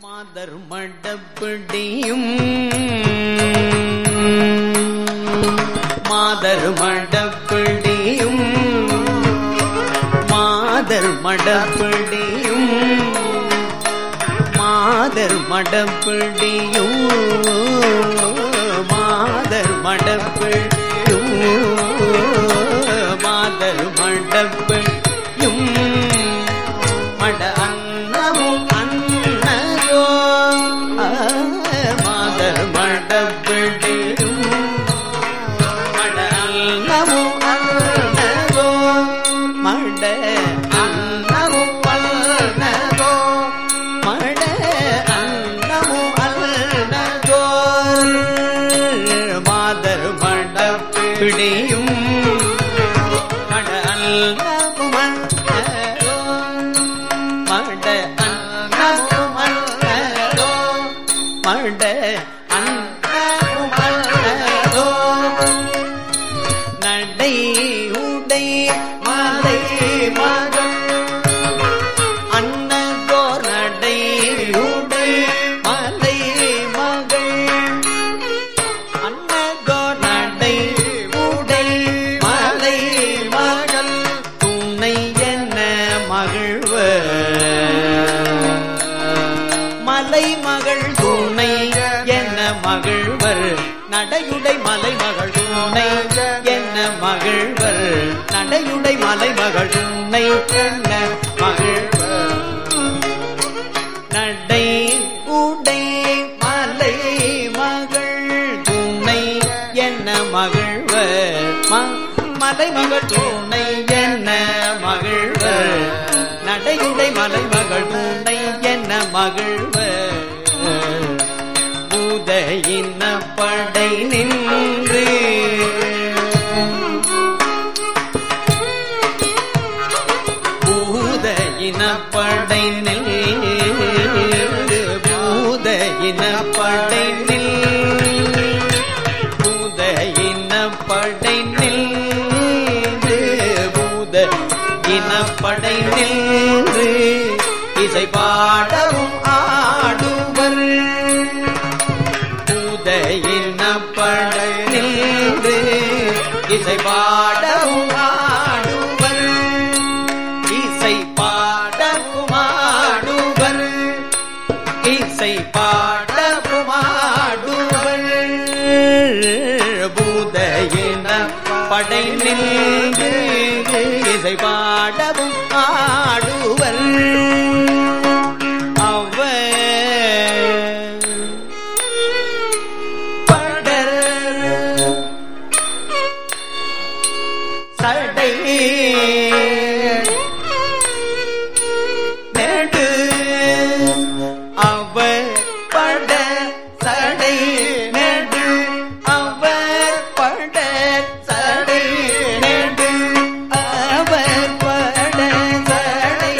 மாதர் மடப்பிடியும் மாதர் மடப்பிடியும் மாதர் மடப்பிடியும் மாதர் மடப்பிடியும் மாதர் மடப்பிடியும் மாதர் மடப்பிடியும் மட அன்னமும் அன்னதோ மாதர் மடப்பிடியும் மட அன்னமும் அன்னதோ மட அன்னமும் அன்னதோ மட அன்னமும் அன்னதோ மாதர் மடப்பிடியும் மட அன்னமும் அன்னதோ மட அன்னமும் அன்னதோ மட அன்னமும் அன்னதோ நடை உடை மாலை மகள் அன்னதோ நடை உடை மாலை மகள் அன்னதோ நடை உடை மாலை மகள் துணை என்ன மகிழ்வர் மலை மகள் துணை என்ன மகிழ்வர் நடையுடை மலை மகள் துணை என்ன மகிழ்வர் நடையுடை மலை மகள் துணை என்ன மகிழ்வர் நடை உடை மலை மகள் துணை என்ன மகிழ்வர் மலை மகள் துணை என்ன மகிழ்வர் நடையுடை மலை மகள் துணை என்ன மகிழ்வர் பூதையின படை நின்று பூதையின படை நின்று பூதையின படை நின்று பூதையின படை நின்று பூதையின படை நின்று இசை பாடவும் ஆடுவர் பூதையின படை நின்று இசை பாடவும் ஆடுவர் இசை பாடவும் ஆடுவர் இசை பாடவும் ஆடுவர் பூதையின படை நின்று இசை பாடவும் ஆடுவர் சடை நெடு அவர் பட சடை நெடு அவர் பட சடை நெடு அவர் பட சடை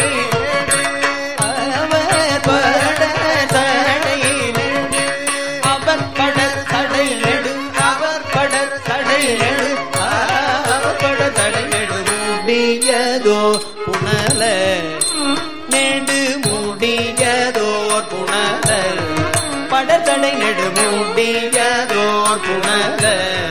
அவர் பட சடை நெடு அவர் பட சடை நெடு அவர் பட சடை நெடு தடை நெடு முடியதோ புனல நெடு முடியதோர் புனல படத்தடை நெடு முடியதோர் புனல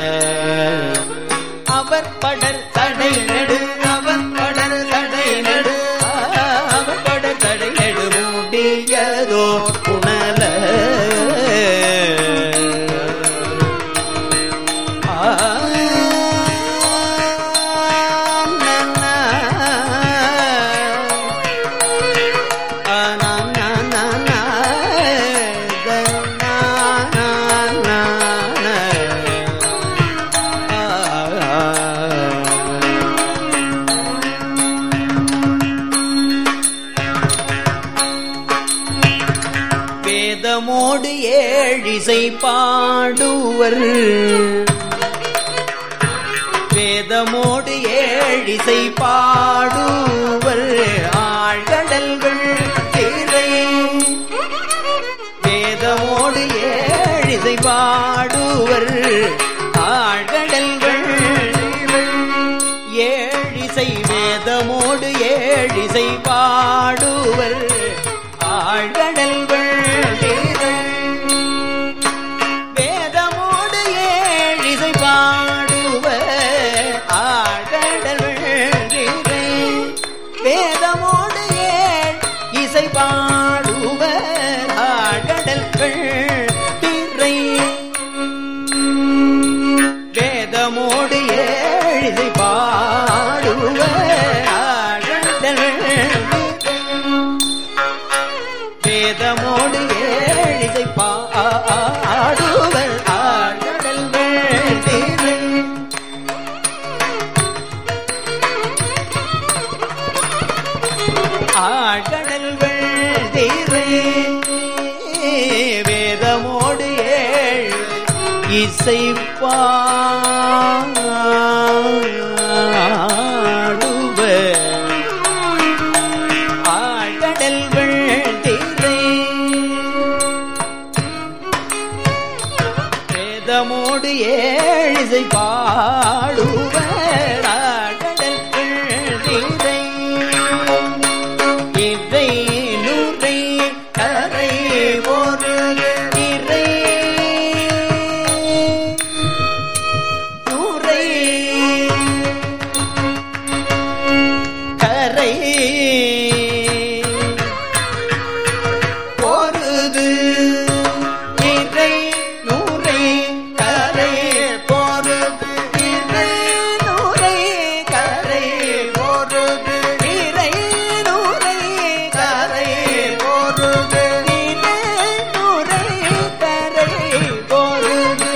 அவர் படர் தடை நெடு அவர் படர் தடை நெடு அவர் படர் தடை நெடு முடியதோர் புனல வேதமோடு ஏழிசை பாடுவர் வேதமோடு ஏழிசை பாடுவர் ஆழ்கடல்கள் திரை வேதமோடு ஏழிசை பாடுவர் ஆழ்கடல்கள் ஏழிசை வேதமோடு ஏழிசை பாடுவர் ஆழ்கடல்கள் பாடுவர் ஆழ்கடல்கள் திரை வேதமோடு ஏழிசை பாடுவர் ஆழ்கடல்கள் வேதமோடு ஏழிசை பாடுவர் ஆழ்கடல்கள் திரை ஆழ்கடல்கள் திரை வேதமோடு ஏழ் இசை பாடுவர் ஆழ்கடல்கள் திரை வேதமோடு ஏழ் இசை பாடுவர் ஆழ்கடல்கள் திரை இறை நுரை கரை ஒரு இறை நுரை கரை பொருது இறை நுரை கரை பொருது இறை நுரை கரை பொருது இறை நுரை கரை பொருது இறை நுரை கரை பொருது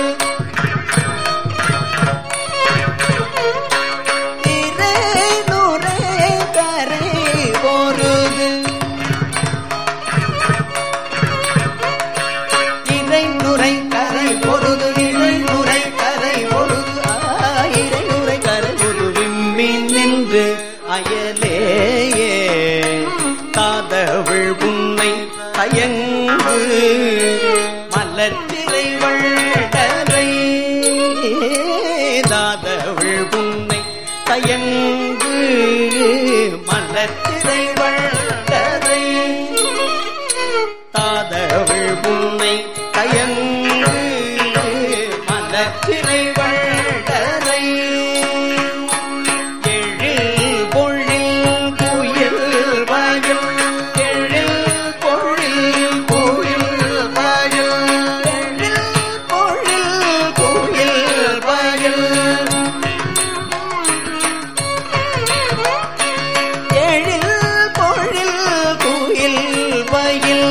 இறை நுரை கரை பொருது இறை நுரை கரை பொருது இறை நுரை கரை பொருது இறை நுரை கரை பொருது விம்மின் நின்று அயலேயே தாதவள் உன்னை தயங்கு மலர்த்திரை வள்ளரை தாதவள் உன்னை தயங்கு மலர்த்திரை வள்ளரை தாதவள் உன்னை தயங்கு மலர்த்திரை வள்ளரை எழில் பொழில் குயில் வயல் எழில் பொழில் குயில் வயல் எழில் பொழில் குயில் வயல் எழில் பொழில் குயில் வயல்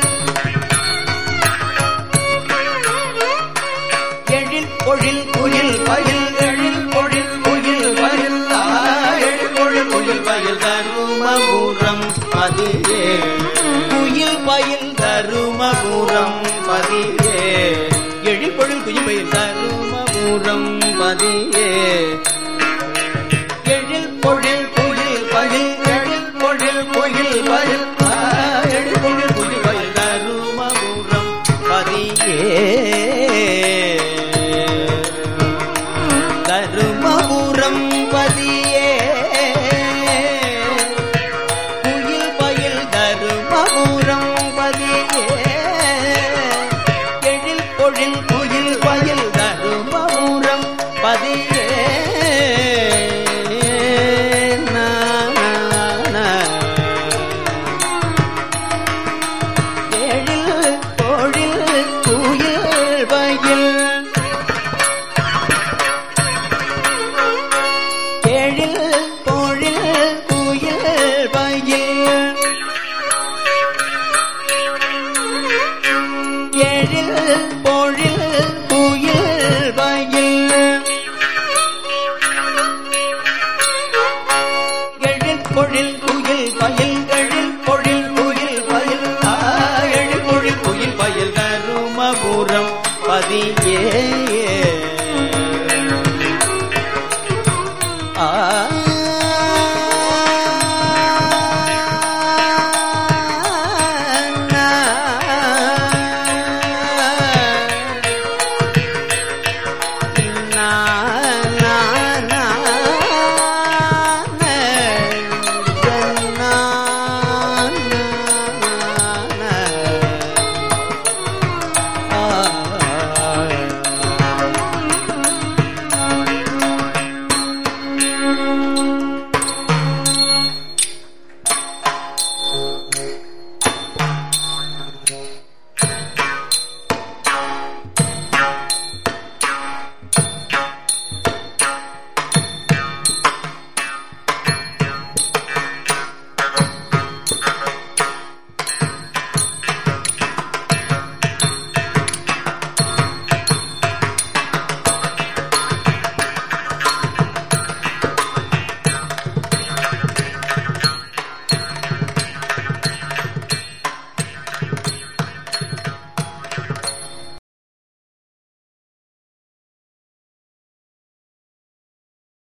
எழில் பொழில் குயில் வயல் எழில் பொழில் குயில் வயல் எழில் பொழில் குயில் வயல் தருமபுரம் பதியே குயில் வயல் தருமபுரம் பதியே எழில் பொழில் குயில் வயல் தருமபுரம் பதியே